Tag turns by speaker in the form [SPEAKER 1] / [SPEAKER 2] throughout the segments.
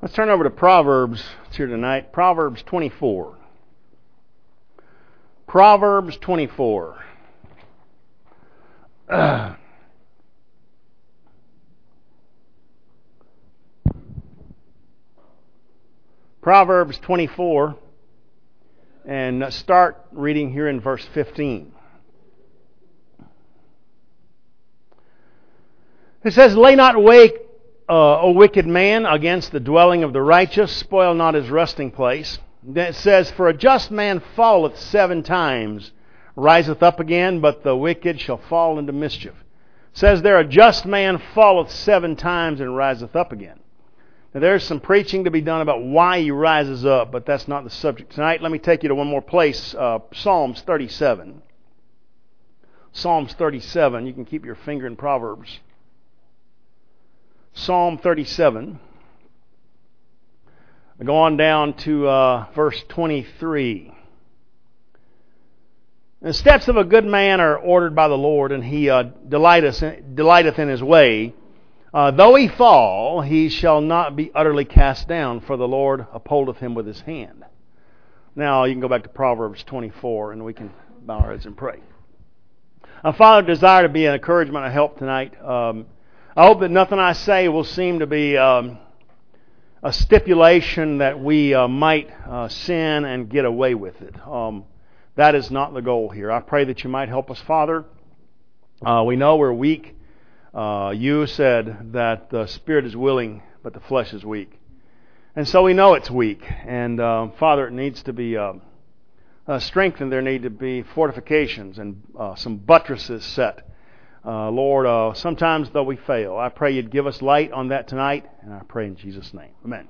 [SPEAKER 1] Let's turn over to Proverbs here tonight. Proverbs 24. Proverbs 24. Proverbs 24, and start reading here in verse 15. It says, "Lay not wait, O wicked man, against the dwelling of the righteous. Spoil not his resting place." Then it says, "For a just man falleth 7 times, riseth up again, but the wicked shall fall into mischief." It says there, "A just man falleth 7 times and riseth up again." Now there's some preaching to be done about why he rises up, but that's not the subject tonight. Let me take you to one more place, Psalms 37. Psalms 37. You can keep your finger in Proverbs. Psalm 37. I go on down to verse 23. "The steps of a good man are ordered by the Lord, and he delighteth in his way. Though he fall, he shall not be utterly cast down, for the Lord upholdeth him with his hand." Now you can go back to Proverbs 24, and we can bow our heads and pray. Father, desire to be an encouragement and help tonight. I hope that nothing I say will seem to be a stipulation that we might sin and get away with it. That is not the goal here. I pray that you might help us, Father. We know we're weak. You said that the spirit is willing, but the flesh is weak. And so we know it's weak. And Father, it needs to be strengthened. There need to be fortifications and some buttresses set. Lord, sometimes though we fail, I pray you'd give us light on that tonight, and I pray in Jesus' name. Amen.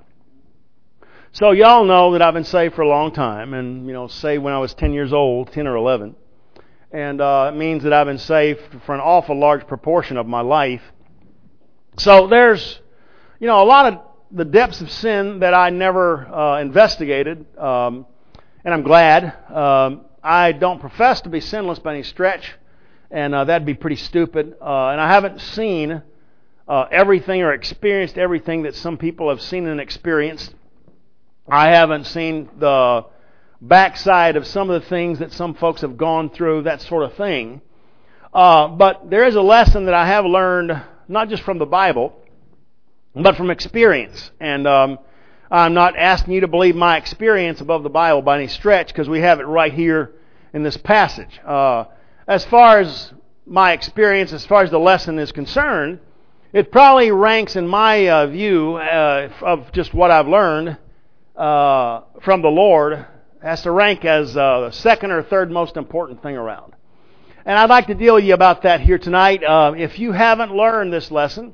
[SPEAKER 1] So y'all know that I've been saved for a long time, and saved when I was 10 years old, 10 or 11. And it means that I've been saved for an awful large proportion of my life. So there's, a lot of the depths of sin that I never investigated, and I'm glad. I don't profess to be sinless by any stretch. And that'd be pretty stupid. And I haven't seen everything or experienced everything that some people have seen and experienced. I haven't seen the backside of some of the things that some folks have gone through, that sort of thing. But there is a lesson that I have learned, not just from the Bible, but from experience. And I'm not asking you to believe my experience above the Bible by any stretch, because we have it right here in this passage. As far as my experience, as far as the lesson is concerned, it probably ranks in my view of just what I've learned from the Lord, has to rank as the second or third most important thing around. And I'd like to deal with you about that here tonight. If you haven't learned this lesson,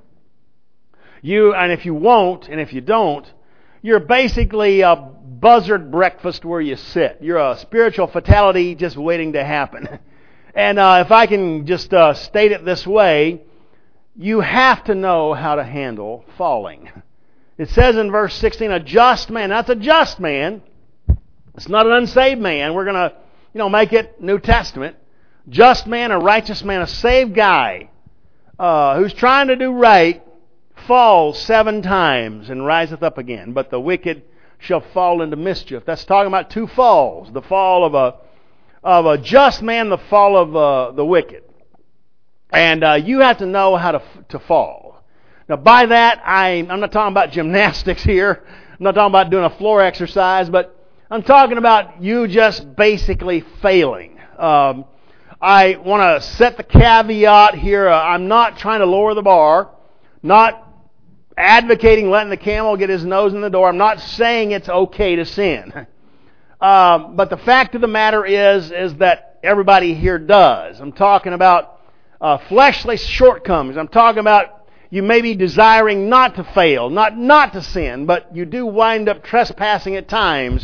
[SPEAKER 1] and if you won't, and if you don't, you're basically a buzzard breakfast where you sit. You're a spiritual fatality just waiting to happen. And if I can just state it this way, you have to know how to handle falling. It says in verse 16, a just man. That's a just man. It's not an unsaved man. We're going to, make it New Testament. Just man, a righteous man, a saved guy who's trying to do right, falls 7 times and riseth up again. But the wicked shall fall into mischief. That's talking about 2 falls. The fall of a just man, the fall of the wicked. And you have to know how to fall. Now by that, I'm not talking about gymnastics here. I'm not talking about doing a floor exercise, but I'm talking about you just basically failing. I want to set the caveat here. I'm not trying to lower the bar. Not advocating letting the camel get his nose in the door. I'm not saying it's okay to sin. But the fact of the matter is that everybody here does. I'm talking about fleshly shortcomings. I'm talking about you may be desiring not to fail, not to sin, but you do wind up trespassing at times.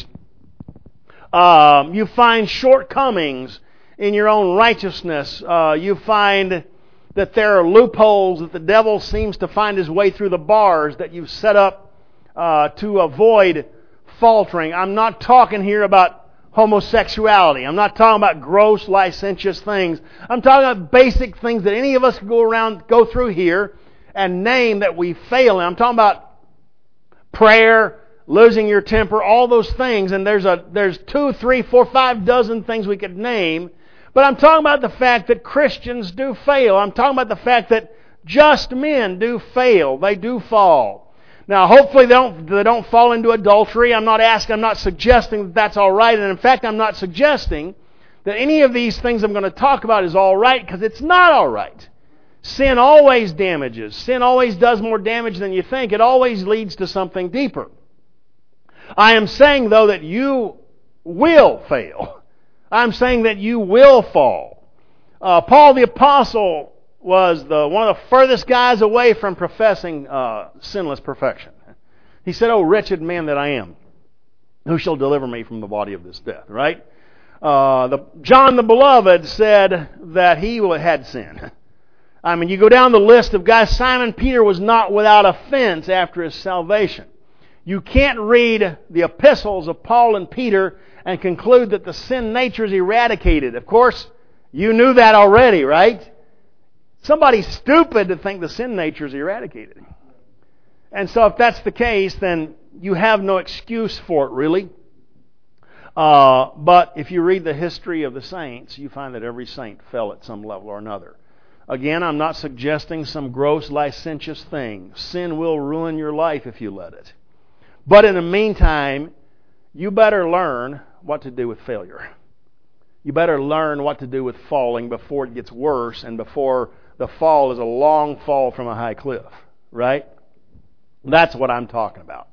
[SPEAKER 1] You find shortcomings in your own righteousness. You find that there are loopholes, that the devil seems to find his way through the bars that you've set up to avoid faltering. I'm not talking here about homosexuality. I'm not talking about gross, licentious things. I'm talking about basic things that any of us can go through here and name that we fail in. I'm talking about prayer, losing your temper, all those things. And there's 2, 3, 4, 5 dozen things we could name. But I'm talking about the fact that Christians do fail. I'm talking about the fact that just men do fail. They do fall. Now, hopefully they don't fall into adultery. I'm not suggesting that that's all right. And in fact, I'm not suggesting that any of these things I'm going to talk about is all right, because it's not all right. Sin always damages. Sin always does more damage than you think. It always leads to something deeper. I am saying, though, that you will fail. I'm saying that you will fall. Paul the Apostle was one of the furthest guys away from professing sinless perfection. He said, "Oh, wretched man that I am, who shall deliver me from the body of this death?" Right? John the Beloved said that he had sin. I mean, you go down the list of guys. Simon Peter was not without offense after his salvation. You can't read the epistles of Paul and Peter and conclude that the sin nature is eradicated. Of course, you knew that already, right? Somebody's stupid to think the sin nature is eradicated. And so if that's the case, then you have no excuse for it, really. But if you read the history of the saints, you find that every saint fell at some level or another. Again, I'm not suggesting some gross, licentious thing. Sin will ruin your life if you let it. But in the meantime, you better learn what to do with failure. You better learn what to do with falling before it gets worse and before the fall is a long fall from a high cliff. Right? That's what I'm talking about.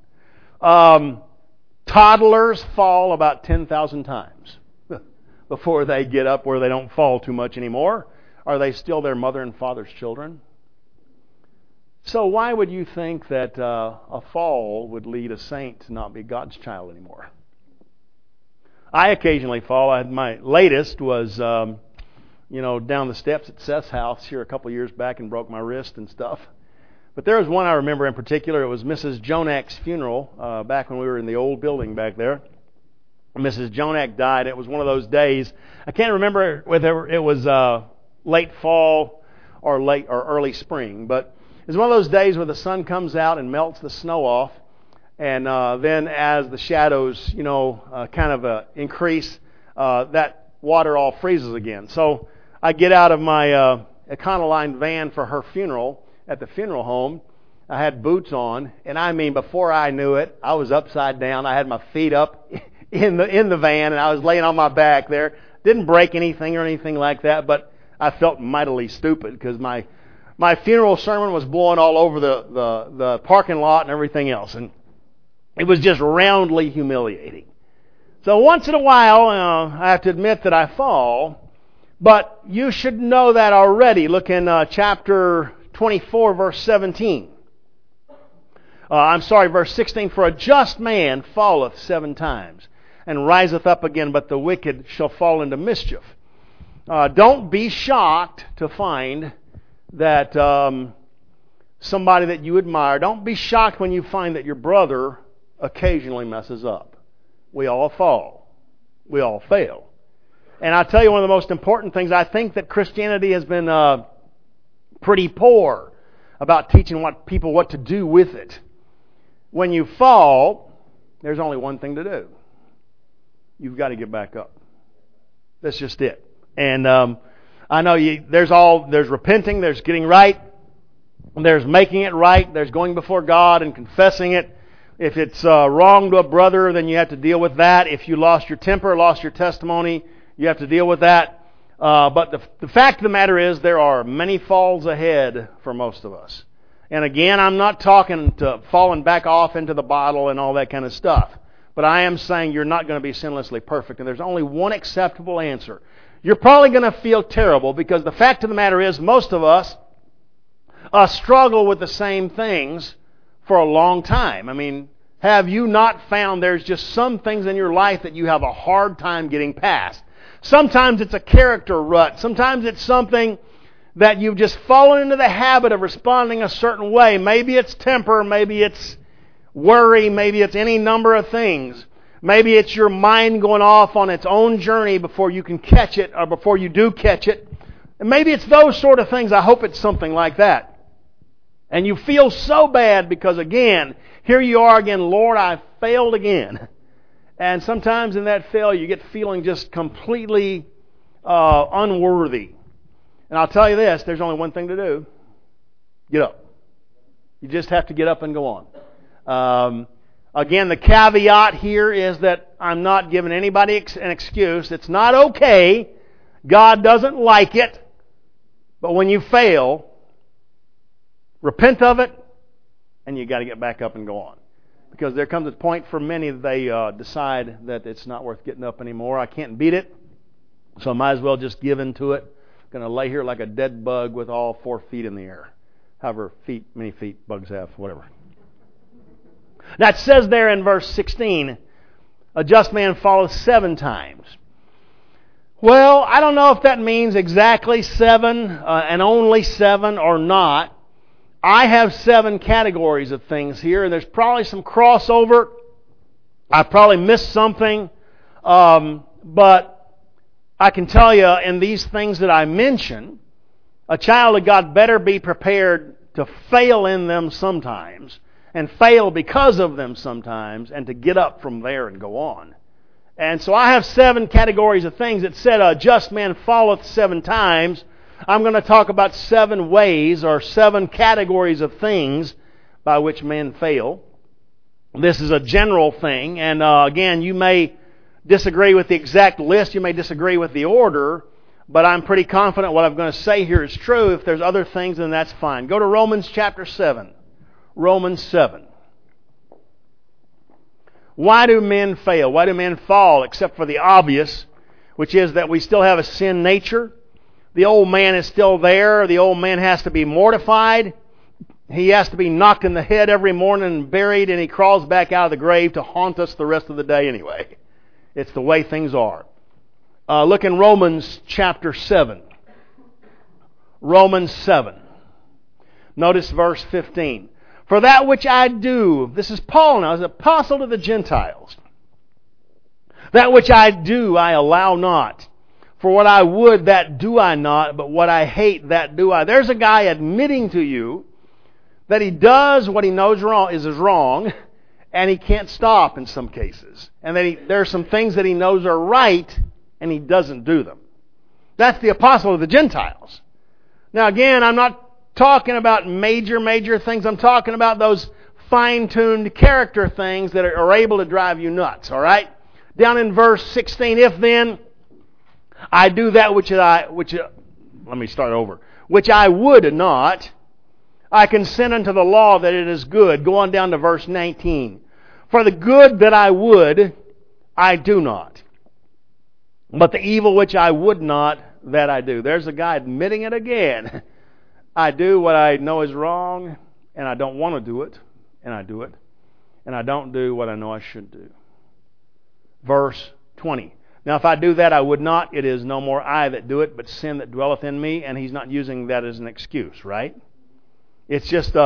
[SPEAKER 1] Toddlers fall about 10,000 times before they get up where they don't fall too much anymore. Are they still their mother and father's children? So why would you think that a fall would lead a saint to not be God's child anymore? I occasionally fall. My latest was, down the steps at Seth's house here a couple years back and broke my wrist and stuff. But there was one I remember in particular. It was Mrs. Jonak's funeral back when we were in the old building back there. Mrs. Jonak died. It was one of those days. I can't remember whether it was late fall or early spring, but it was one of those days where the sun comes out and melts the snow off, and then as the shadows, increase, that water all freezes again. So I get out of my Econoline van for her funeral at the funeral home. I had boots on, and I mean, before I knew it, I was upside down. I had my feet up in the van, and I was laying on my back there. Didn't break anything or anything like that, but I felt mightily stupid because my funeral sermon was blowing all over the parking lot and everything else, and it was just roundly humiliating. So once in a while, I have to admit that I fall, but you should know that already. Look in chapter 24, verse 17. Verse 16. "For a just man falleth 7 times, and riseth up again, but the wicked shall fall into mischief." Don't be shocked to find that somebody that you admire, don't be shocked when you find that your brother occasionally messes up. We all fall. We all fail. And I'll tell you one of the most important things, I think that Christianity has been pretty poor about teaching people what to do with it. When you fall, there's only one thing to do. You've got to get back up. That's just it. And I know there's repenting, there's getting right, there's making it right, there's going before God and confessing it. If it's wrong to a brother, then you have to deal with that. If you lost your temper, lost your testimony, you have to deal with that. But the fact of the matter is there are many falls ahead for most of us. And again, I'm not talking to falling back off into the bottle and all that kind of stuff. But I am saying you're not going to be sinlessly perfect. And there's only one acceptable answer. You're probably going to feel terrible because the fact of the matter is most of us struggle with the same things for a long time. I mean, have you not found there's just some things in your life that you have a hard time getting past? Sometimes it's a character rut. Sometimes it's something that you've just fallen into the habit of responding a certain way. Maybe it's temper, maybe it's worry, maybe it's any number of things. Maybe it's your mind going off on its own journey before you can catch it or before you do catch it. And maybe it's those sort of things. I hope it's something like that. And you feel so bad because, again, here you are again, Lord, I failed again. And sometimes in that failure, you get feeling just completely unworthy. And I'll tell you this, there's only one thing to do. Get up. You just have to get up and go on. Again, the caveat here is that I'm not giving anybody an excuse. It's not okay. God doesn't like it. But when you fail, repent of it, and you got to get back up and go on. Because there comes a point for many that they decide that it's not worth getting up anymore. I can't beat it, so I might as well just give in to it. I'm going to lay here like a dead bug with all 4 feet in the air. However many feet bugs have, whatever. That says there in verse 16, a just man falleth 7 times. Well, I don't know if that means exactly 7 and only 7 or not. I have 7 categories of things here, and there's probably some crossover. I probably missed something, but I can tell you in these things that I mention, a child of God better be prepared to fail in them sometimes, and fail because of them sometimes, and to get up from there and go on. And so I have 7 categories of things. It said, a just man falleth 7 times. I'm going to talk about 7 ways or 7 categories of things by which men fail. This is a general thing, and again, you may disagree with the exact list, you may disagree with the order, but I'm pretty confident what I'm going to say here is true. If there's other things, then that's fine. Go to Romans chapter 7. Romans 7. Why do men fail? Why do men fall? Except for the obvious, which is that we still have a sin nature. The old man is still there. The old man has to be mortified. He has to be knocked in the head every morning and buried, and he crawls back out of the grave to haunt us the rest of the day anyway. It's the way things are. Look in Romans chapter 7. Romans 7. Notice verse 15. For that which I do, this is Paul now, as an apostle to the Gentiles. That which I do, I allow not. For what I would, that do I not, but what I hate, that do I. There's a guy admitting to you that he does what he knows is wrong, and he can't stop in some cases. And that there are some things that he knows are right, and he doesn't do them. That's the apostle of the Gentiles. Now again, I'm not talking about major things. I'm talking about those fine-tuned character things that are able to drive you nuts, all right? Down in verse 16, if then I do that which I would not, I consent unto the law that it is good. Go on down to verse 19. For the good that I would, I do not. But the evil which I would not, that I do. There's a guy admitting it again. I do what I know is wrong, and I don't want to do it, and I do it. And I don't do what I know I should do. Verse 20. Now if I do that I would not, it is no more I that do it, but sin that dwelleth in me. And he's not using that as an excuse, right? It's just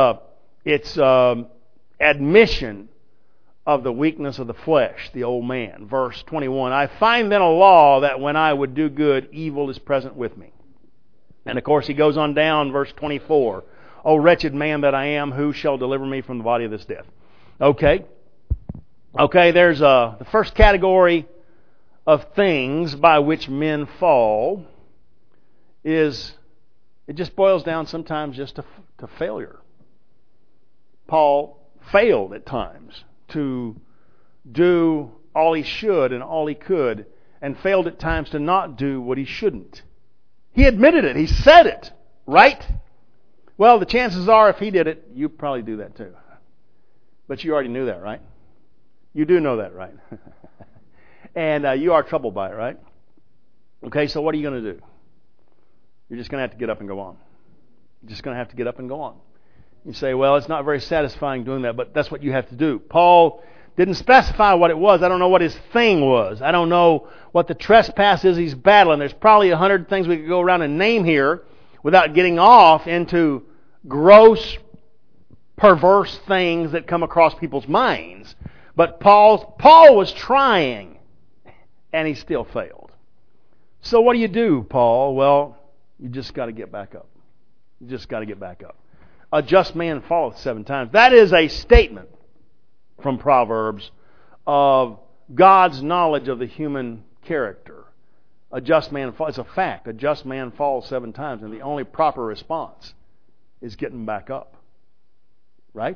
[SPEAKER 1] admission of the weakness of the flesh, the old man. Verse 21. I find then a law that when I would do good, evil is present with me. And of course he goes on down, verse 24. O wretched man that I am, who shall deliver me from the body of this death? Okay, there's the first category of things by which men fall is, it just boils down sometimes just to failure. Paul failed at times to do all he should and all he could, and failed at times to not do what he shouldn't. He admitted it. He said it. Right? Well, the chances are if he did it, you probably do that too. But you already knew that, right? You do know that, right? And you are troubled by it, right? Okay, so what are you going to do? You're just going to have to get up and go on. You're just going to have to get up and go on. You say, well, it's not very satisfying doing that, but that's what you have to do. Paul didn't specify what it was. I don't know what his thing was. I don't know what the trespass is he's battling. There's probably 100 things we could go around and name here without getting off into gross, perverse things that come across people's minds. But Paul was trying, and he still failed. So what do you do, Paul? Well, you just got to get back up. You just got to get back up. A just man falleth 7 times. That is a statement from Proverbs of God's knowledge of the human character. A just man falls. It's a fact. A just man falls 7 times, and the only proper response is getting back up. Right?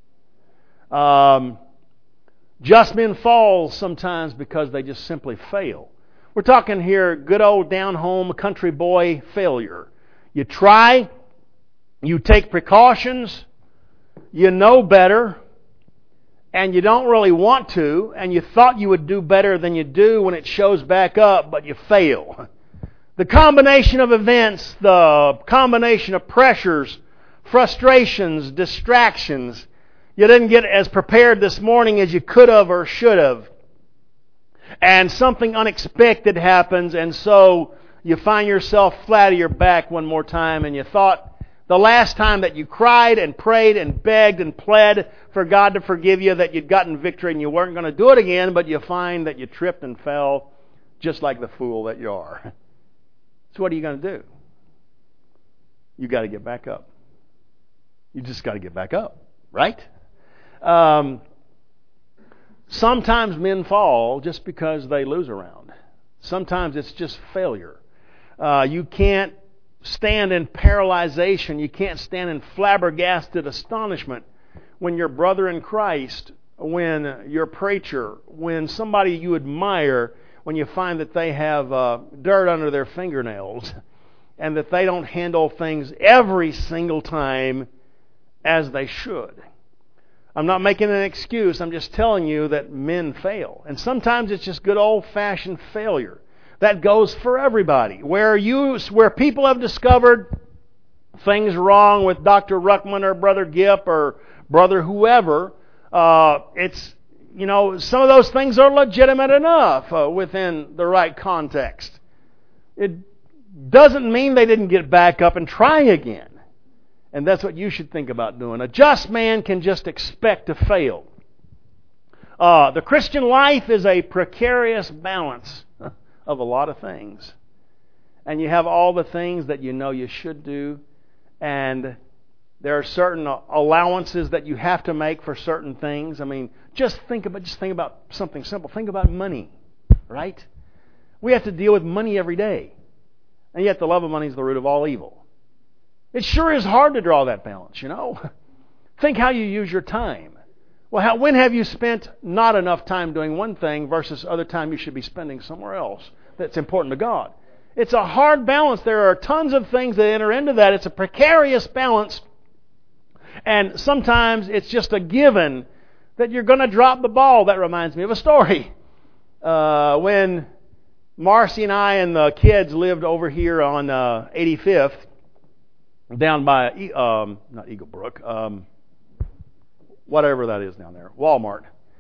[SPEAKER 1] Just men fall sometimes because they just simply fail. We're talking here good old down-home country boy failure. You try, you take precautions, you know better, and you don't really want to, and you thought you would do better than you do when it shows back up, but you fail. The combination of events, the combination of pressures, frustrations, distractions, you didn't get as prepared this morning as you could have or should have. And something unexpected happens, and so you find yourself flat on your back one more time, and you thought the last time that you cried and prayed and begged and pled for God to forgive you that you'd gotten victory and you weren't going to do it again, but you find that you tripped and fell just like the fool that you are. So what are you going to do? You got to get back up. You just got to get back up, right? Sometimes men fall just because they lose a round. Sometimes it's just failure. You can't stand in paralyzation. You can't stand in flabbergasted astonishment when your brother in Christ, when your preacher, when somebody you admire, when you find that they have dirt under their fingernails and that they don't handle things every single time as they should. I'm not making an excuse. I'm just telling you that men fail. And sometimes it's just good old-fashioned failure. That goes for everybody. Where people have discovered things wrong with Dr. Ruckman or Brother Gipp or Brother whoever, some of those things are legitimate enough within the right context. It doesn't mean they didn't get back up and try again. And that's what you should think about doing. A just man can just expect to fail. The Christian life is a precarious balance of a lot of things. And you have all the things that you know you should do. And there are certain allowances that you have to make for certain things. I mean, just think about something simple. Think about money, right? We have to deal with money every day. And yet the love of money is the root of all evil. It sure is hard to draw that balance, you know. Think how you use your time. Well, when have you spent not enough time doing one thing versus other time you should be spending somewhere else that's important to God? It's a hard balance. There are tons of things that enter into that. It's a precarious balance. And sometimes it's just a given that you're going to drop the ball. That reminds me of a story. When Marcy and I and the kids lived over here on 85th, down by, not Eagle Brook, whatever that is down there, Walmart.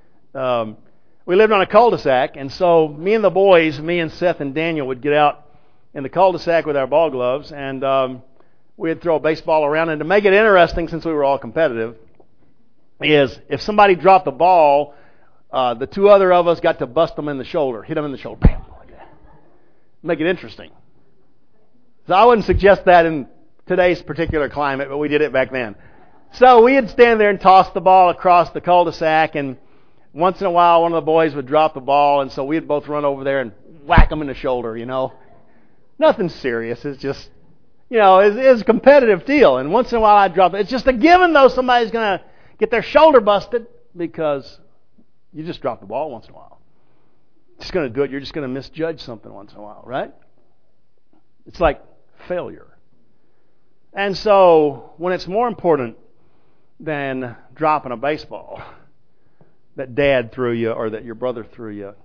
[SPEAKER 1] We lived on a cul-de-sac, and so me and the boys, me and Seth and Daniel, would get out in the cul-de-sac with our ball gloves, and we'd throw a baseball around. And to make it interesting, since we were all competitive, is if somebody dropped the ball, the two other of us got to bust them in the shoulder, hit them in the shoulder, bam, like that. Make it interesting. So I wouldn't suggest that in today's particular climate, but we did it back then. So we'd stand there and toss the ball across the cul-de-sac, and once in a while one of the boys would drop the ball, and so we'd both run over there and whack them in the shoulder, you know. Nothing serious. It's just, it's a competitive deal. And once in a while I'd drop it. It's just a given, though, somebody's going to get their shoulder busted because you just drop the ball once in a while. Just going to do it. You're just going to misjudge something once in a while, right? It's like failure. And so, when it's more important than dropping a baseball that Dad threw you or that your brother threw you,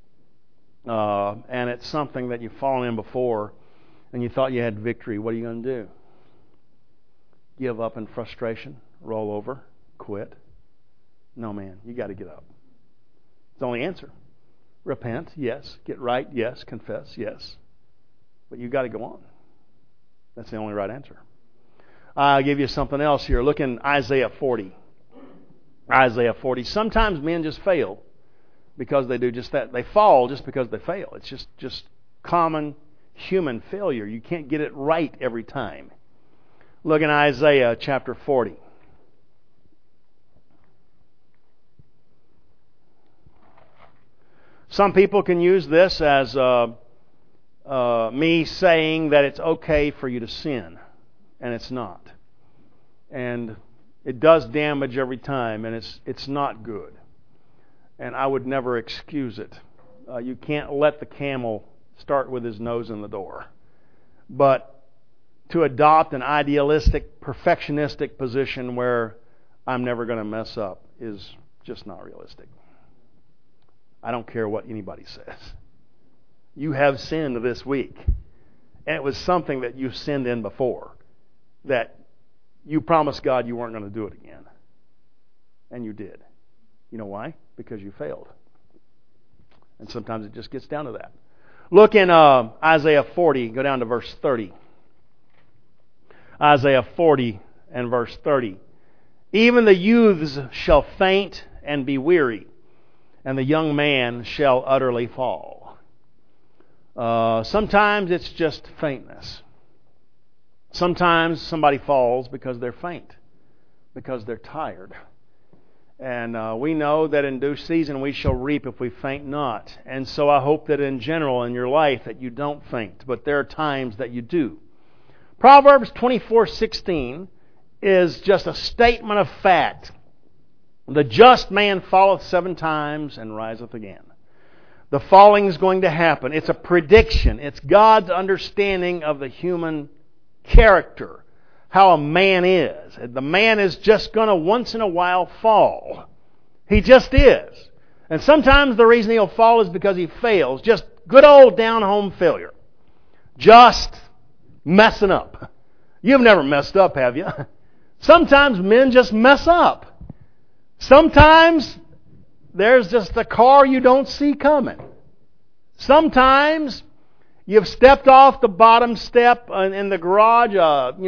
[SPEAKER 1] and it's something that you've fallen in before and you thought you had victory, what are you going to do? Give up in frustration? Roll over? Quit? No, man. You got to get up. It's the only answer. Repent, yes. Get right, yes. Confess, yes. But you got to go on. That's the only right answer. I'll give you something else here. Look in Isaiah 40. Isaiah 40. Sometimes men just fail because they do just that. They fall just because they fail. It's just common human failure. You can't get it right every time. Look in Isaiah chapter 40. Some people can use this as me saying that it's okay for you to sin, and it's not. And it does damage every time, and it's not good. And I would never excuse it. You can't let the camel start with his nose in the door. But to adopt an idealistic, perfectionistic position where I'm never going to mess up is just not realistic. I don't care what anybody says. You have sinned this week. And it was something that you sinned in before. That you promised God you weren't going to do it again. And you did. You know why? Because you failed. And sometimes it just gets down to that. Look in Isaiah 40, go down to verse 30. Isaiah 40 and verse 30. Even the youths shall faint and be weary, and the young man shall utterly fall. Sometimes it's just faintness. Sometimes somebody falls because they're faint, because they're tired. And we know that in due season we shall reap if we faint not. And so I hope that in general in your life that you don't faint, but there are times that you do. Proverbs 24:16 is just a statement of fact. The just man falleth 7 times and riseth again. The falling is going to happen. It's a prediction. It's God's understanding of the human character. How a man is. The man is just going to once in a while fall. He just is. And sometimes the reason he'll fall is because he fails. Just good old down-home failure. Just messing up. You've never messed up, have you? Sometimes men just mess up. Sometimes there's just a car you don't see coming. Sometimes you've stepped off the bottom step in the garage,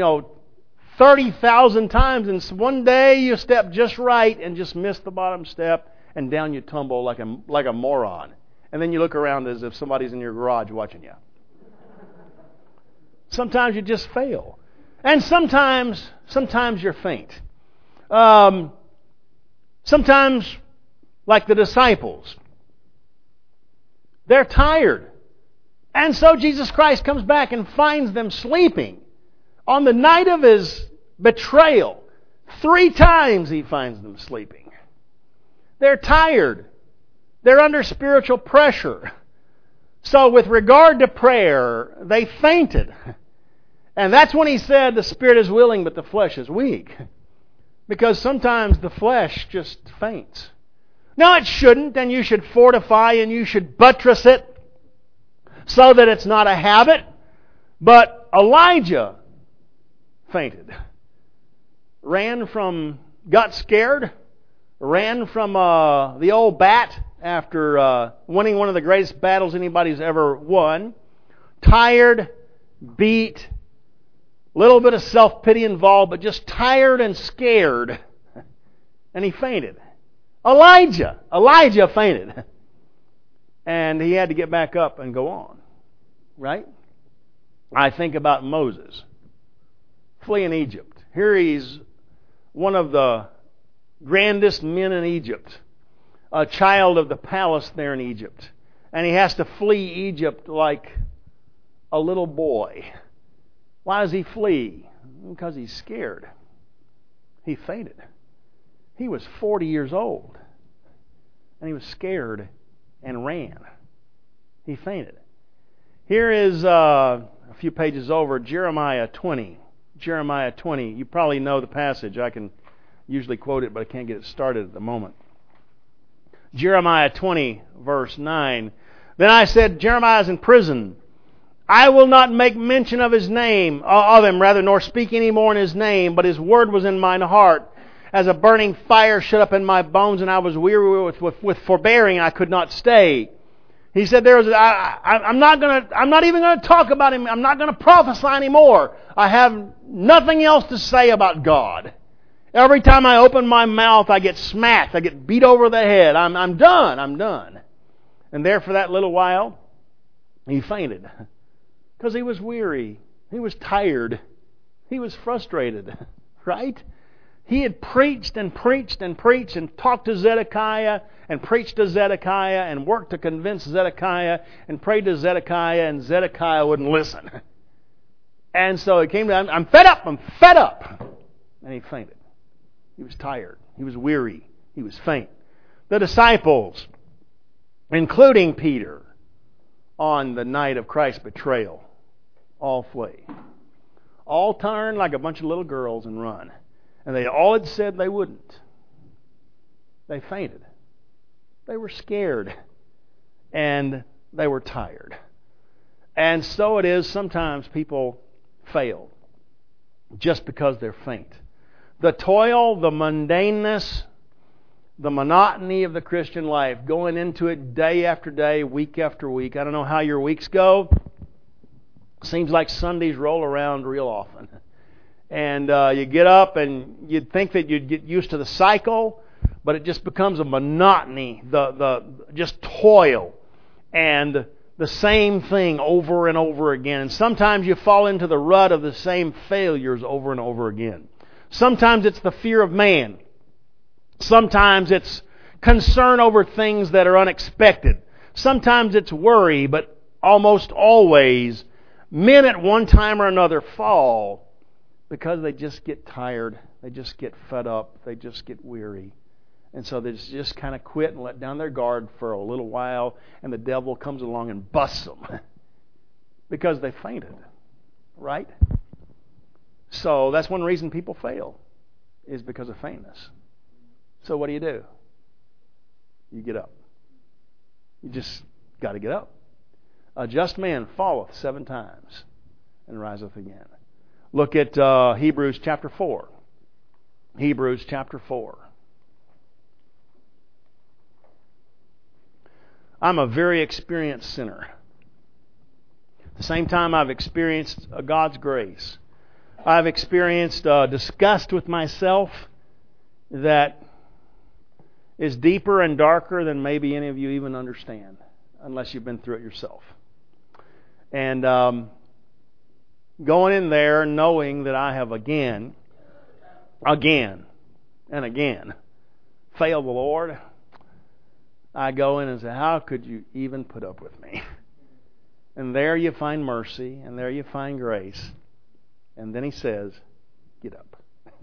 [SPEAKER 1] 30,000 times, and one day you step just right and just miss the bottom step, and down you tumble like a moron. And then you look around as if somebody's in your garage watching you. Sometimes you just fail. And sometimes you're faint. Sometimes, like the disciples, they're tired. And so Jesus Christ comes back and finds them sleeping. On the night of His betrayal, 3 times He finds them sleeping. They're tired. They're under spiritual pressure. So with regard to prayer, they fainted. And that's when He said the spirit is willing but the flesh is weak. Because sometimes the flesh just faints. Now it shouldn't, and you should fortify and you should buttress it so that it's not a habit. But Elijah fainted. Got scared, ran from the old bat after winning one of the greatest battles anybody's ever won. Tired, beat, a little bit of self-pity involved, but just tired and scared. And he fainted. Elijah fainted. And he had to get back up and go on. Right? I think about Moses fleeing Egypt. Here he's one of the grandest men in Egypt, a child of the palace there in Egypt. And he has to flee Egypt like a little boy. Why does he flee? Because he's scared. He fainted. He was 40 years old. And he was scared and ran. He fainted. Here is a few pages over, Jeremiah 20. Jeremiah 20. You probably know the passage. I can usually quote it, but I can't get it started at the moment. Jeremiah 20, verse 9. Then I said, Jeremiah is in prison. I will not make mention of him, nor speak any more in his name, but his word was in mine heart, as a burning fire shut up in my bones, and I was weary with forbearing, I could not stay. He said, I'm not even going to talk about him. I'm not going to prophesy anymore. I have nothing else to say about God. Every time I open my mouth, I get smacked. I get beat over the head. I'm done. And there for that little while, he fainted. Because he was weary. He was tired. He was frustrated, right? He had preached and preached and preached and talked to Zedekiah and preached to Zedekiah and worked to convince Zedekiah and prayed to Zedekiah, and Zedekiah wouldn't listen. And so it came to, I'm fed up, And he fainted. He was tired. He was weary. He was faint. The disciples, including Peter, on the night of Christ's betrayal, all flee. All turned like a bunch of little girls and run. And they all had said they wouldn't. They fainted. They were scared. And they were tired. And so it is sometimes people fail just because they're faint. The toil, the mundaneness, the monotony of the Christian life, going into it day after day, week after week. I don't know how your weeks go. Seems like Sundays roll around real often. And you get up and you'd think that you'd get used to the cycle, but it just becomes a monotony, the just toil and the same thing over and over again. And sometimes you fall into the rut of the same failures over and over again. Sometimes it's the fear of man. Sometimes it's concern over things that are unexpected. Sometimes it's worry, but almost always men at one time or another fall because they just get tired, they just get fed up, they just get weary. And so they just kind of quit and let down their guard for a little while, and the devil comes along and busts them because they fainted, right? So that's one reason people fail, is because of faintness. So what do? You get up. You just got to get up. A just man falleth 7 times and riseth again. Look at Hebrews chapter 4. Hebrews chapter 4. I'm a very experienced sinner. At the same time, I've experienced God's grace. I've experienced disgust with myself that is deeper and darker than maybe any of you even understand, unless you've been through it yourself. And going in there knowing that I have again and again failed the Lord, I go in and say, how could you even put up with me? And there you find mercy, and there you find grace. And then He says, get up.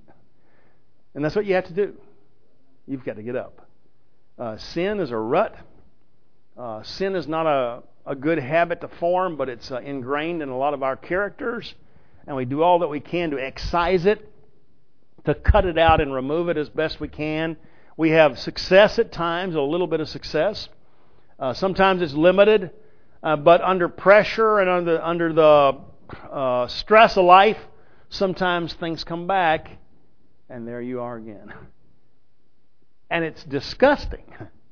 [SPEAKER 1] And that's what you have to do. You've got to get up. Sin is a rut. Sin is not a good habit to form, but it's ingrained in a lot of our characters. And we do all that we can to excise it, to cut it out and remove it as best we can. We have success at times, a little bit of success. Sometimes it's limited, but under pressure and under the stress of life, sometimes things come back, and there you are again. And it's disgusting,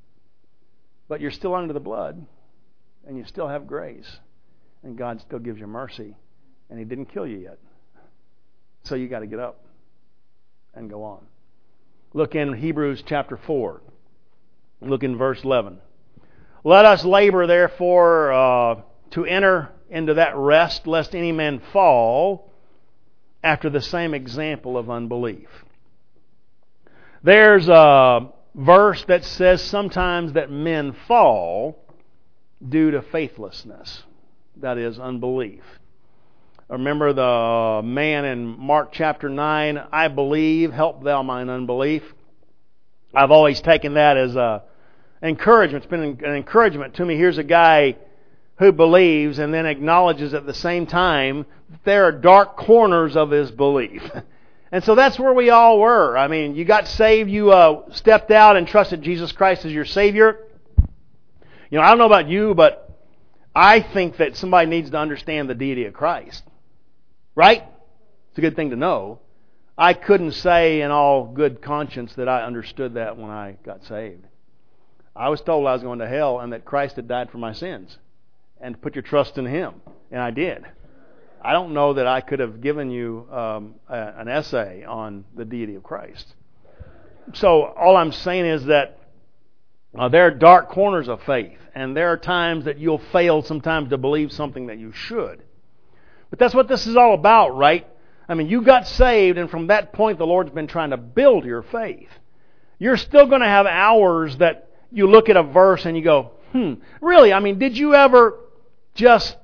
[SPEAKER 1] but you're still under the blood, and you still have grace, and God still gives you mercy, and He didn't kill you yet. So you got to get up and go on. Look in Hebrews chapter 4. Look in verse 11. Let us labor, therefore, to enter into that rest, lest any man fall after the same example of unbelief. There's a verse that says sometimes that men fall due to faithlessness. That is, unbelief. Remember the man in Mark chapter 9, I believe, help thou mine unbelief. I've always taken that as an encouragement. It's been an encouragement to me. Here's a guy who believes and then acknowledges at the same time that there are dark corners of his belief. And so that's where we all were. I mean, you got saved, you stepped out and trusted Jesus Christ as your Savior. You know, I don't know about you, but I think that somebody needs to understand the deity of Christ. Right? It's a good thing to know. I couldn't say in all good conscience that I understood that when I got saved. I was told I was going to hell and that Christ had died for my sins. And to put your trust in Him. And I did. I don't know that I could have given you an essay on the deity of Christ. So all I'm saying is that there are dark corners of faith. And there are times that you'll fail sometimes to believe something that you should. But that's what this is all about, right? I mean, you got saved, and from that point, the Lord's been trying to build your faith. You're still going to have hours that you look at a verse and you go, really? I mean, did you ever just,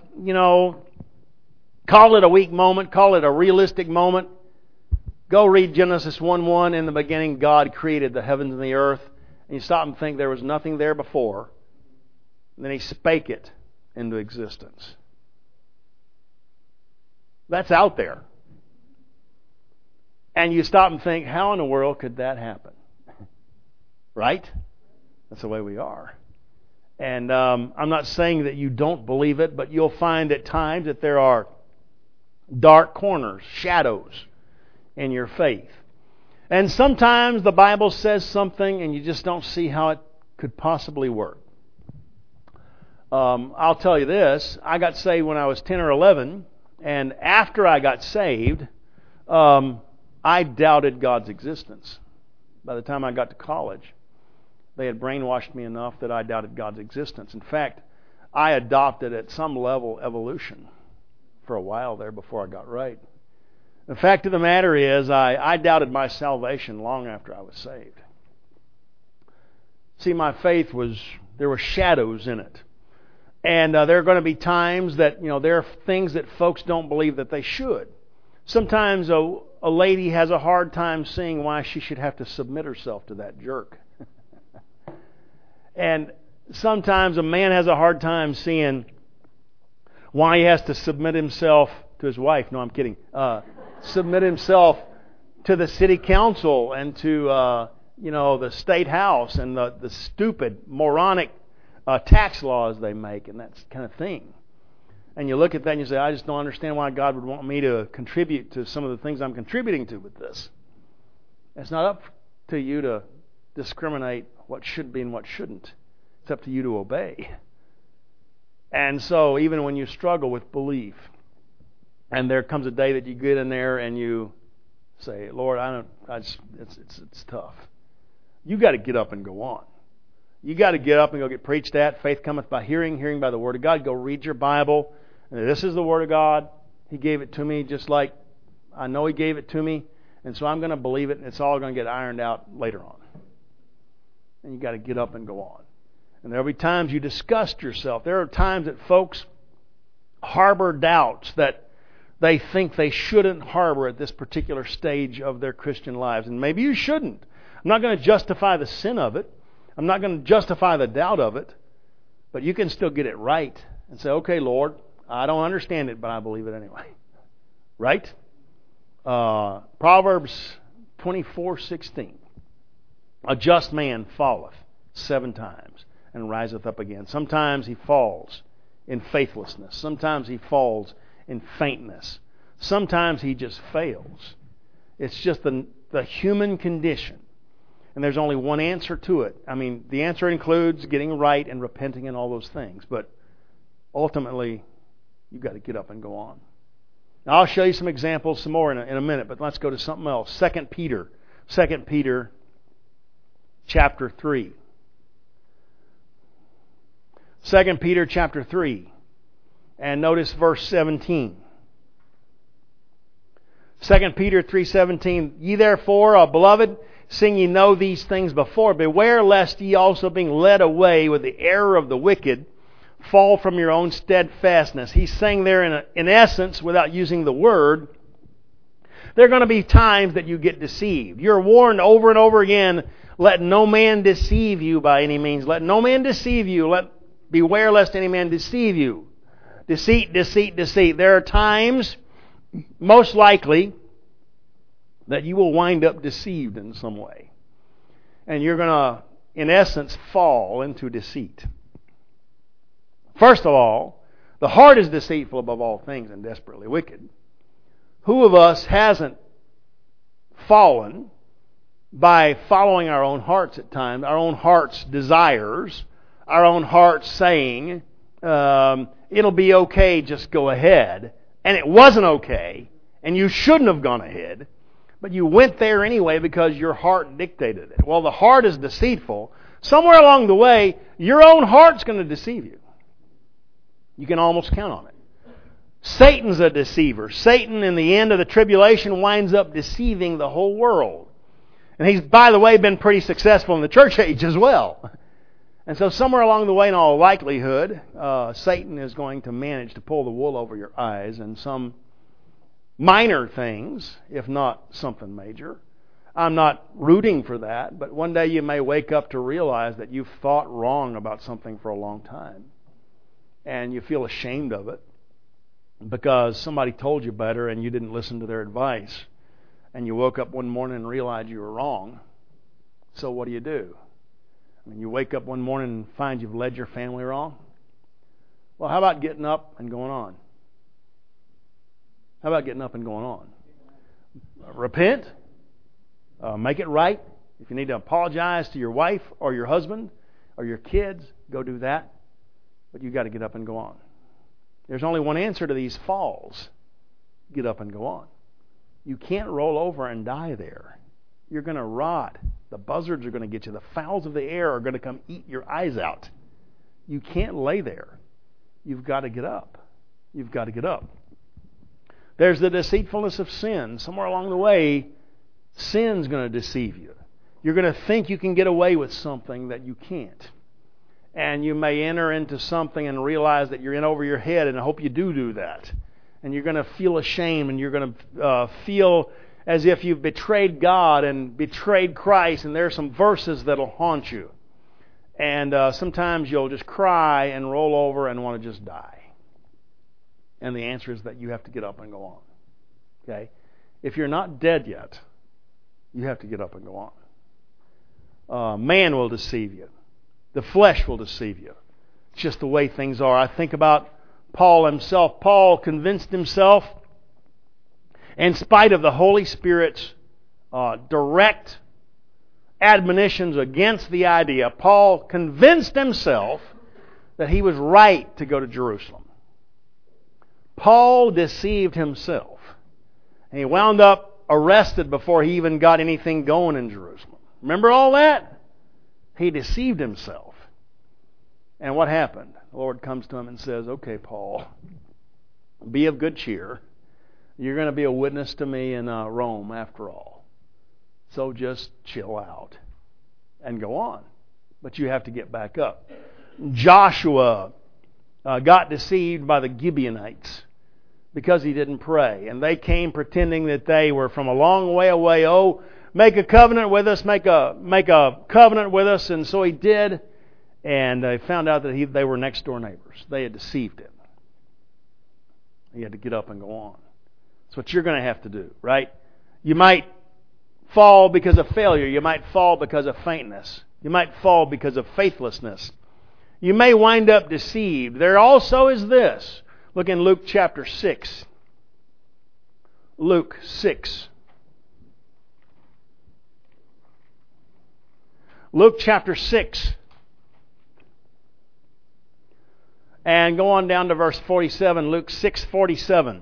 [SPEAKER 1] call it a weak moment, call it a realistic moment? Go read Genesis 1:1. In the beginning, God created the heavens and the earth. And you stop and think there was nothing there before. And then He spake it into existence. That's out there. And you stop and think, how in the world could that happen? Right? That's the way we are. And I'm not saying that you don't believe it, but you'll find at times that there are dark corners, shadows in your faith. And sometimes the Bible says something and you just don't see how it could possibly work. I'll tell you this. I got saved when I was 10 or 11, and after I got saved, I doubted God's existence. By the time I got to college, they had brainwashed me enough that I doubted God's existence. In fact, I adopted at some level evolution for a while there before I got right. The fact of the matter is, I doubted my salvation long after I was saved. See, my faith there were shadows in it. And there are going to be times that, there are things that folks don't believe that they should. Sometimes a lady has a hard time seeing why she should have to submit herself to that jerk. And sometimes a man has a hard time seeing why he has to submit himself to his wife. No, I'm kidding. Submit himself to the city council and to the state house and the stupid, moronic tax laws they make and that kind of thing. And you look at that and you say, I just don't understand why God would want me to contribute to some of the things I'm contributing to with this. It's not up to you to discriminate what should be and what shouldn't. It's up to you to obey. And so even when you struggle with belief, and there comes a day that you get in there and you say, Lord, it's tough. You got to get up and go on. You got to get up and go get preached at. Faith cometh by hearing, hearing by the Word of God. Go read your Bible. And this is the Word of God. He gave it to me just like I know He gave it to me. And so I'm going to believe it, and it's all going to get ironed out later on. And you got to get up and go on. And there will be times you disgust yourself. There are times that folks harbor doubts that they think they shouldn't harbor at this particular stage of their Christian lives. And maybe you shouldn't. I'm not going to justify the sin of it. I'm not going to justify the doubt of it. But you can still get it right and say, okay, Lord, I don't understand it, but I believe it anyway. Right? Proverbs 24:16. A just man falleth 7 times and riseth up again. Sometimes he falls in faithlessness. Sometimes he falls in faintness. Sometimes he just fails. It's just the human condition. And there's only one answer to it. I mean, the answer includes getting right and repenting and all those things. But ultimately, you've got to get up and go on. Now, I'll show you some examples, some more in a minute, but let's go to something else. 2 Peter chapter 3. 2 Peter chapter 3. And notice verse 17. 2 Peter 3:17. Ye therefore, beloved, seeing ye know these things before, beware lest ye also being led away with the error of the wicked, fall from your own steadfastness. He's saying there in essence, without using the word, there are going to be times that you get deceived. You're warned over and over again, let no man deceive you by any means. Let no man deceive you. Beware lest any man deceive you. Deceit, deceit, deceit. There are times, most likely, that you will wind up deceived in some way. And you're going to, in essence, fall into deceit. First of all, the heart is deceitful above all things and desperately wicked. Who of us hasn't fallen by following our own hearts at times, our own heart's desires, our own heart's saying, it'll be okay, just go ahead. And it wasn't okay, and you shouldn't have gone ahead, but you went there anyway because your heart dictated it. Well, the heart is deceitful. Somewhere along the way, your own heart's going to deceive you. You can almost count on it. Satan's a deceiver. Satan, in the end of the tribulation, winds up deceiving the whole world. And he's, by the way, been pretty successful in the church age as well. And so somewhere along the way, in all likelihood, Satan is going to manage to pull the wool over your eyes in some minor things, if not something major. I'm not rooting for that, but one day you may wake up to realize that you've thought wrong about something for a long time. And you feel ashamed of it because somebody told you better and you didn't listen to their advice. And you woke up one morning and realized you were wrong. So what do? I mean, you wake up one morning and find you've led your family wrong. Well, how about getting up and going on? How about getting up and going on? Repent. Make it right. If you need to apologize to your wife or your husband or your kids, go do that. But you've got to get up and go on. There's only one answer to these falls. Get up and go on. You can't roll over and die there. You're going to rot. The buzzards are going to get you. The fowls of the air are going to come eat your eyes out. You can't lay there. You've got to get up. You've got to get up. There's the deceitfulness of sin. Somewhere along the way, sin's going to deceive you. You're going to think you can get away with something that you can't. And you may enter into something and realize that you're in over your head, and I hope you do that. And you're going to feel ashamed, and you're going to feel as if you've betrayed God and betrayed Christ, and there are some verses that'll haunt you. And sometimes you'll just cry and roll over and want to just die. And the answer is that you have to get up and go on. Okay? If you're not dead yet, you have to get up and go on. Man will deceive you. The flesh will deceive you. It's just the way things are. I think about Paul himself. Paul convinced himself, in spite of the Holy Spirit's direct admonitions against the idea, Paul convinced himself that he was right to go to Jerusalem. Paul deceived himself. And he wound up arrested before he even got anything going in Jerusalem. Remember all that? He deceived himself. And what happened? The Lord comes to him and says, okay, Paul, be of good cheer. You're going to be a witness to me in Rome after all. So just chill out and go on. But you have to get back up. Joshua got deceived by the Gibeonites because he didn't pray. And they came pretending that they were from a long way away. Oh, make a covenant with us, make a covenant with us. And so he did. And they found out that they were next door neighbors. They had deceived him. He had to get up and go on. That's what you're going to have to do, right? You might fall because of failure. You might fall because of faintness. You might fall because of faithlessness. You may wind up deceived. There also is this. Look in Luke chapter 6. Luke 6. Luke chapter 6. And go on down to verse 47. Luke 6:47.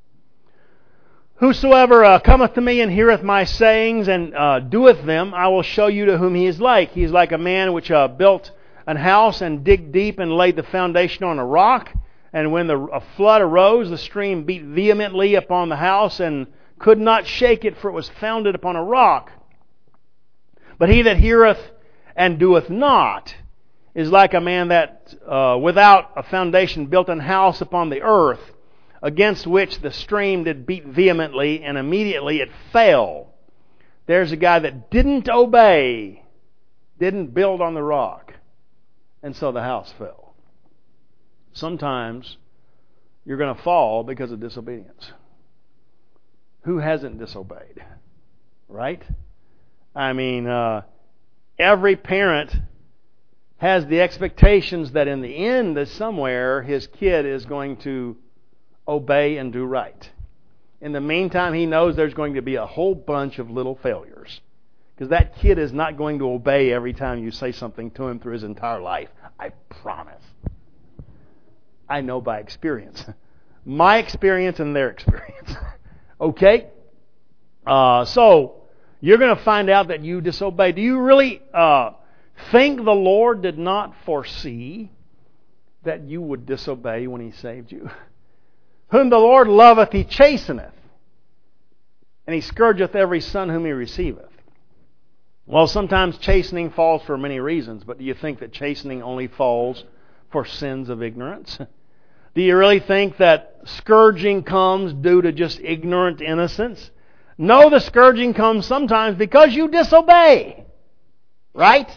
[SPEAKER 1] Whosoever cometh to me and heareth my sayings and doeth them, I will show you to whom he is like. He is like a man which built an house and digged deep and laid the foundation on a rock. And when a flood arose, the stream beat vehemently upon the house and could not shake it, for it was founded upon a rock. But he that heareth and doeth not is like a man that without a foundation built an house upon the earth, against which the stream did beat vehemently, and immediately it fell. There's a guy that didn't obey, didn't build on the rock, and so the house fell. Sometimes you're going to fall because of disobedience. Who hasn't disobeyed? Right? I mean, every parent has the expectations that in the end, that somewhere, his kid is going to obey and do right. In the meantime, he knows there's going to be a whole bunch of little failures. Because that kid is not going to obey every time you say something to him through his entire life. I promise. I know by experience. My experience and their experience. Okay? So, you're going to find out that you disobey. Do you really think the Lord did not foresee that you would disobey when He saved you? Whom the Lord loveth, He chasteneth, and He scourgeth every son whom He receiveth. Well, sometimes chastening falls for many reasons, but do you think that chastening only falls for sins of ignorance? Do you really think that scourging comes due to just ignorant innocence? No, the scourging comes sometimes because you disobey. Right?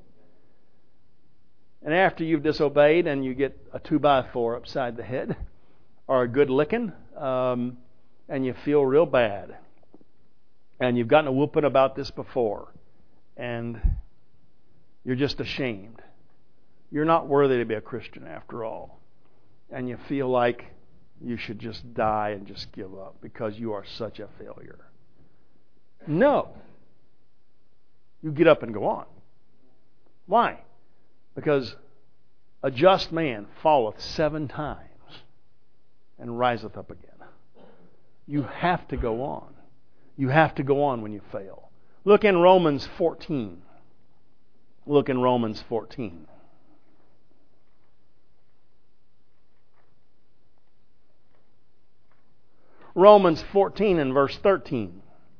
[SPEAKER 1] And after you've disobeyed and you get a 2x4 upside the head, or a good licking, and you feel real bad. And you've gotten a whooping about this before. And you're just ashamed. You're not worthy to be a Christian after all. And you feel like you should just die and just give up because you are such a failure. No. You get up and go on. Why? Because a just man falleth 7 times and riseth up again. You have to go on. You have to go on when you fail. Look in Romans 14. Look in Romans 14. Romans 14 and verse 13.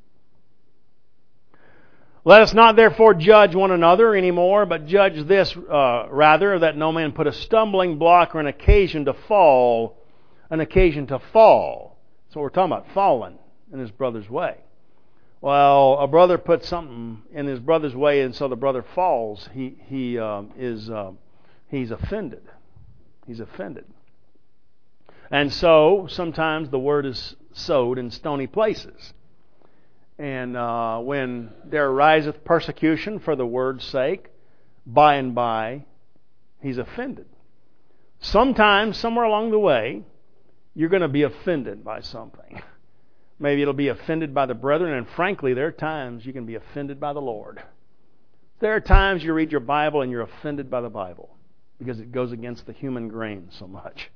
[SPEAKER 1] Let us not therefore judge one another anymore, but judge this rather, that no man put a stumbling block or an occasion to fall. An occasion to fall. That's what we're talking about, falling in his brother's way. Well, a brother puts something in his brother's way, and so the brother falls. He's offended. He's offended. And so sometimes the word is sowed in stony places. And when there ariseth persecution for the word's sake, by and by he's offended. Sometimes, somewhere along the way, you're going to be offended by something. Maybe it'll be offended by the brethren, and frankly, there are times you can be offended by the Lord. There are times you read your Bible and you're offended by the Bible because it goes against the human grain so much.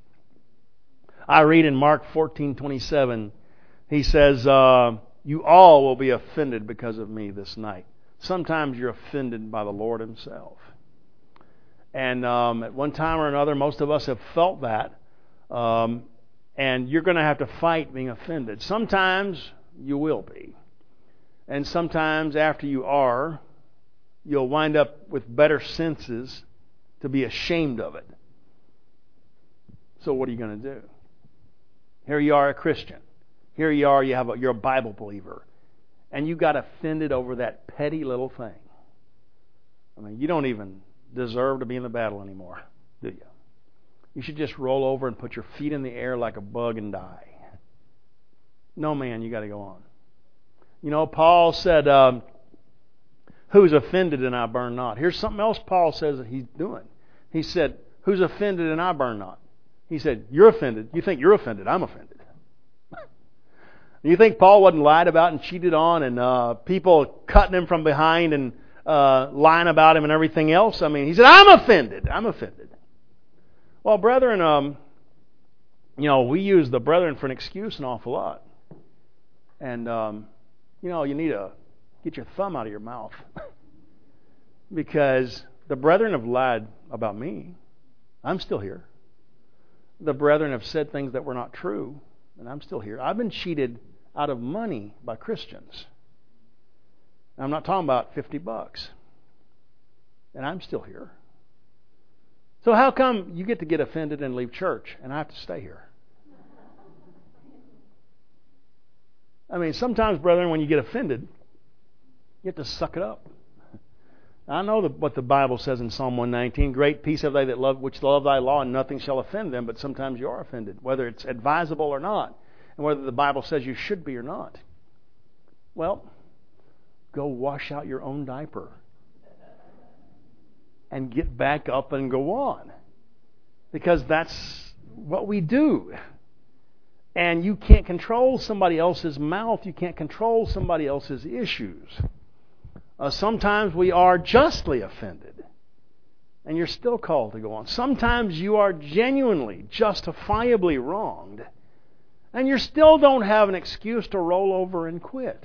[SPEAKER 1] I read in Mark 14:27, he says, you all will be offended because of me this night. Sometimes you're offended by the Lord Himself. And at one time or another, most of us have felt that. And you're going to have to fight being offended. Sometimes you will be. And sometimes after you are, you'll wind up with better senses to be ashamed of it. So what are you going to do? Here you are, a Christian. Here you are, you're a Bible believer. And you got offended over that petty little thing. I mean, you don't even deserve to be in the battle anymore, do you? You should just roll over and put your feet in the air like a bug and die. No, man, you got to go on. You know, Paul said, who's offended and I burn not. Here's something else Paul says that he's doing. He said, who's offended and I burn not. He said, you're offended. You think you're offended. I'm offended. You think Paul wasn't lied about and cheated on and people cutting him from behind and lying about him and everything else? I mean, he said, I'm offended. I'm offended. Well, brethren, we use the brethren for an excuse an awful lot. And, you need to get your thumb out of your mouth. Because the brethren have lied about me. I'm still here. The brethren have said things that were not true, and I'm still here. I've been cheated out of money by Christians. I'm not talking about $50. And I'm still here. So how come you get to get offended and leave church, and I have to stay here? I mean, sometimes, brethren, when you get offended, you have to suck it up. I know what the Bible says in Psalm 119, great peace have they that love, which love thy law, and nothing shall offend them, but sometimes you are offended, whether it's advisable or not, and whether the Bible says you should be or not. Well, go wash out your own diaper and get back up and go on. Because that's what we do. And you can't control somebody else's mouth. You can't control somebody else's issues. Sometimes we are justly offended. And you're still called to go on. Sometimes you are genuinely, justifiably wronged. And you still don't have an excuse to roll over and quit.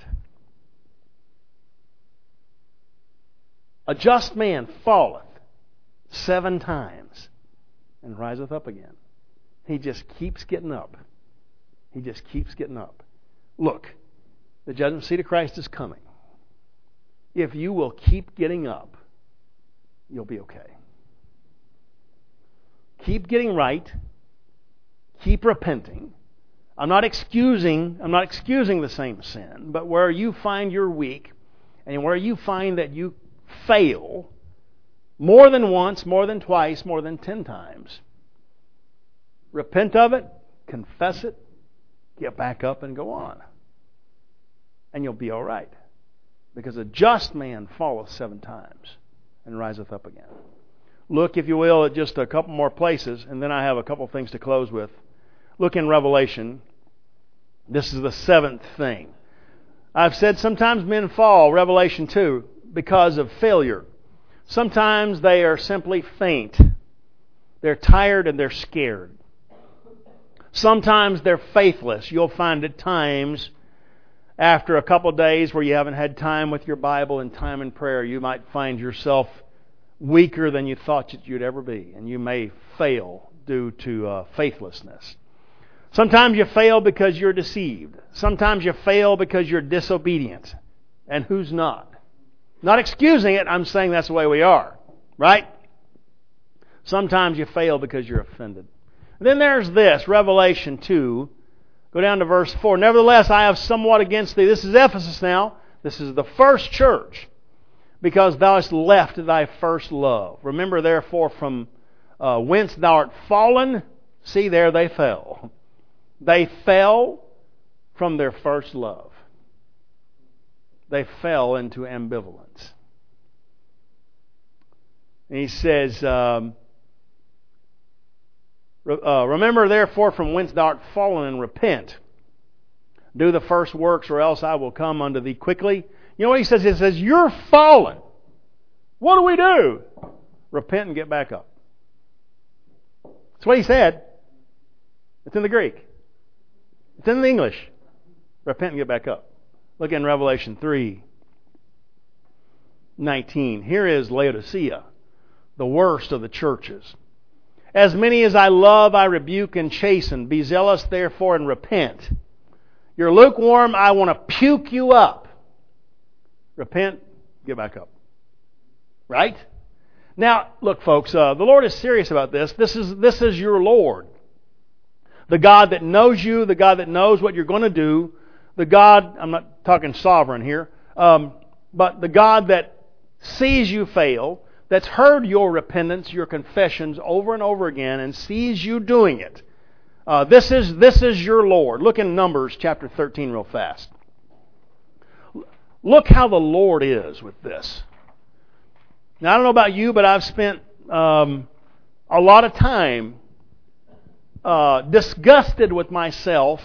[SPEAKER 1] A just man falleth 7 times and riseth up again. He just keeps getting up He just keeps getting up. Look, the judgment seat of Christ is coming. If you will keep getting up, you'll be okay. Keep getting right. Keep repenting. I'm not excusing the same sin, but where you find you're weak and where you find that you fail more than once, more than twice, more than 10 times, repent of it, confess it, get back up and go on. And you'll be all right. Because a just man falleth 7 times and riseth up again. Look, if you will, at just a couple more places, and then I have a couple things to close with. Look in Revelation. This is the 7th thing. I've said sometimes men fall, Revelation 2, because of failure. Sometimes they are simply faint. They're tired and they're scared. Sometimes they're faithless. You'll find at times, after a couple of days where you haven't had time with your Bible and time in prayer, you might find yourself weaker than you thought that you'd ever be. And you may fail due to faithlessness. Sometimes you fail because you're deceived. Sometimes you fail because you're disobedient. And who's not? Not excusing it, I'm saying that's the way we are. Right? Sometimes you fail because you're offended. And then there's this, Revelation 2. Go down to verse 4. Nevertheless, I have somewhat against thee. This is Ephesus now. This is the first church. Because thou hast left thy first love. Remember therefore from whence thou art fallen. See, there they fell. They fell from their first love. They fell into ambivalence. And he says, remember therefore from whence thou art fallen and repent. Do the first works or else I will come unto thee quickly. You know what he says? He says, you're fallen. What do we do? Repent and get back up. That's what he said. It's in the Greek. It's in the English. Repent and get back up. Look in Revelation 3:19. Here is Laodicea, the worst of the churches. As many as I love, I rebuke and chasten. Be zealous, therefore, and repent. You're lukewarm, I want to puke you up. Repent, get back up. Right? Now, look, folks, the Lord is serious about this. This is your Lord. The God that knows you, the God that knows what you're going to do, the God, I'm not talking sovereign here, but the God that sees you fail, that's heard your repentance, your confessions over and over again, and sees you doing it. This is your Lord. Look in Numbers chapter 13 real fast. Look how the Lord is with this. Now, I don't know about you, but I've spent a lot of time disgusted with myself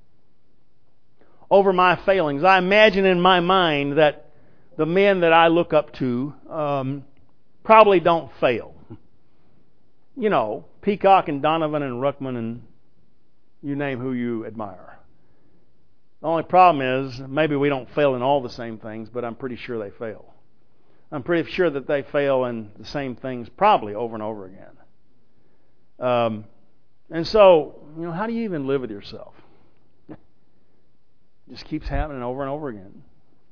[SPEAKER 1] over my failings. I imagine in my mind that the men that I look up to probably don't fail. You know, Peacock and Donovan and Ruckman and you name who you admire. The only problem is maybe we don't fail in all the same things, but I'm pretty sure they fail. I'm pretty sure that they fail in the same things probably over and over again. And so, you know, how do you even live with yourself? It just keeps happening over and over again.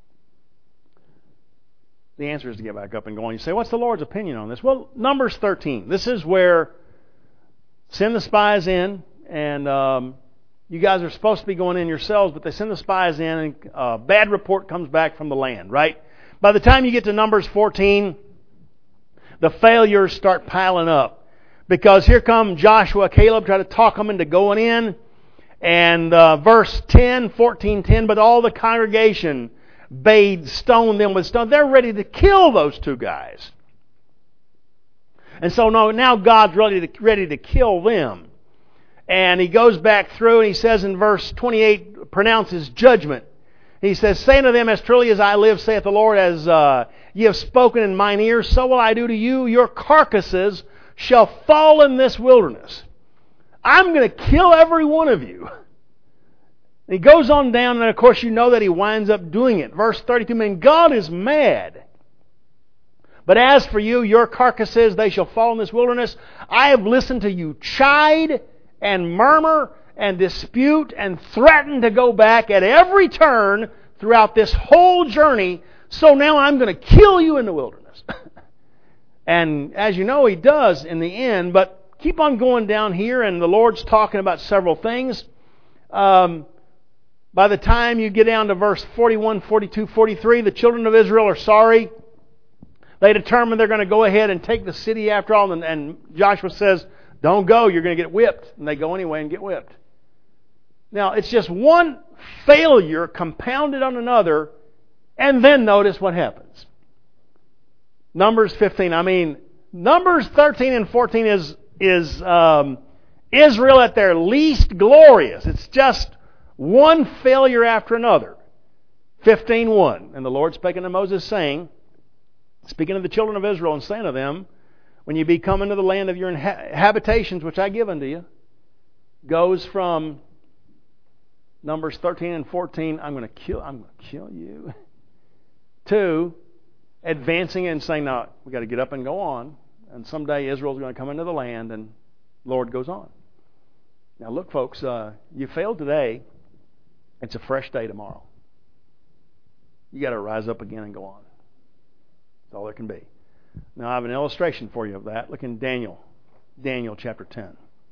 [SPEAKER 1] The answer is to get back up and go on. You say, what's the Lord's opinion on this? Well, Numbers 13. This is where send the spies in, and you guys are supposed to be going in yourselves, but they send the spies in, and a bad report comes back from the land, right? By the time you get to Numbers 14, the failures start piling up. Because here come Joshua, Caleb, try to talk them into going in. And verse 10, 14:10, but all the congregation bade stone them with stone. They're ready to kill those two guys. And so now God's ready to kill them. And he goes back through and he says in verse 28, pronounces judgment. He says, saying to them, as truly as I live, saith the Lord, as ye have spoken in mine ears, so will I do to you. Your carcasses shall fall in this wilderness. I'm going to kill every one of you. And he goes on down, and of course you know that he winds up doing it. Verse 32, man, God is mad. But as for you, your carcasses, they shall fall in this wilderness. I have listened to you chide and murmur and dispute and threaten to go back at every turn throughout this whole journey. So now I'm going to kill you in the wilderness. And as you know, He does in the end. But keep on going down here, and the Lord's talking about several things. By the time you get down to verse 41, 42, 43, the children of Israel are sorry. They determine they're going to go ahead and take the city after all. And Joshua says, don't go, you're going to get whipped. And they go anyway and get whipped. Now, it's just one failure compounded on another. And then notice what happens. Numbers 15. Numbers 13 and 14 is Israel at their least glorious. It's just one failure after another. 15:1. And the Lord spake unto Moses, saying, speaking of the children of Israel, and saying to them, when you be come into the land of your habitations, which I give unto you, goes from Numbers 13 and 14, I'm going to kill you, to advancing and saying, no, we've got to get up and go on. And someday Israel's going to come into the land, and the Lord goes on. Now look, folks, you failed today. It's a fresh day tomorrow. You got to rise up again and go on. That's all there can be. Now I have an illustration for you of that. Look in Daniel chapter 10.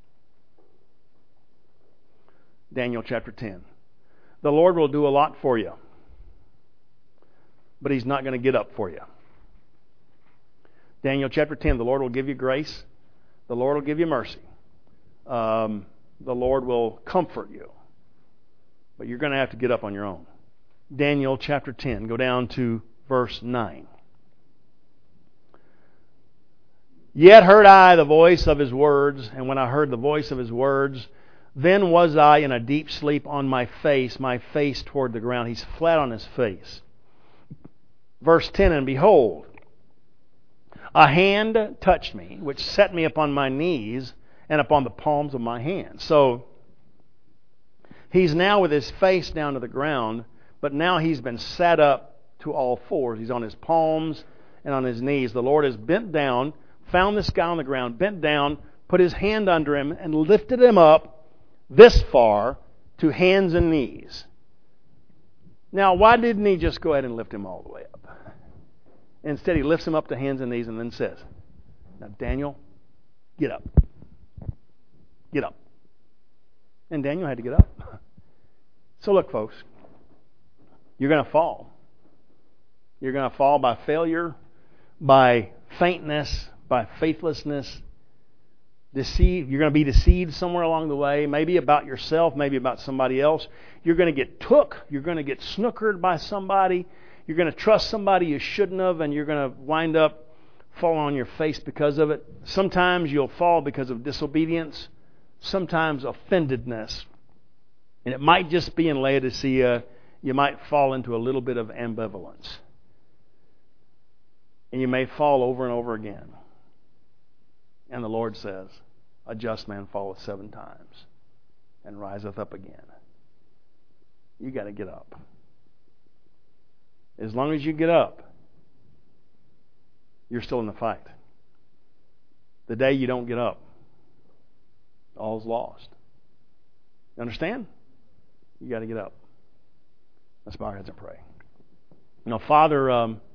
[SPEAKER 1] Daniel chapter 10. The Lord will do a lot for you, but He's not going to get up for you. Daniel chapter 10, the Lord will give you grace. The Lord will give you mercy. The Lord will comfort you. But you're going to have to get up on your own. Daniel chapter 10, go down to verse 9. Yet heard I the voice of His words, and when I heard the voice of His words, then was I in a deep sleep on my face toward the ground. He's flat on his face. Verse 10, and behold, a hand touched me, which set me upon my knees and upon the palms of my hands. So, he's now with his face down to the ground, but now he's been sat up to all fours. He's on his palms and on his knees. The Lord has bent down, found this guy on the ground, bent down, put His hand under him, and lifted him up this far to hands and knees. Now, why didn't He just go ahead and lift him all the way up? Instead, He lifts him up to hands and knees and then says, now, Daniel, get up. Get up. And Daniel had to get up. So look, folks, you're going to fall. You're going to fall by failure, by faintness, by faithlessness. Deceived. You're going to be deceived somewhere along the way, maybe about yourself, maybe about somebody else. You're going to get took. You're going to get snookered by somebody. You're going to trust somebody you shouldn't have, and you're going to wind up falling on your face because of it. Sometimes you'll fall because of disobedience, sometimes offendedness. And it might just be in Laodicea, you might fall into a little bit of ambivalence. And you may fall over and over again. And the Lord says, a just man falleth 7 times and riseth up again. You got to get up. As long as you get up, you're still in the fight. The day you don't get up, all's lost. You understand? You got to get up. Let's bow our heads and pray. Now, Father,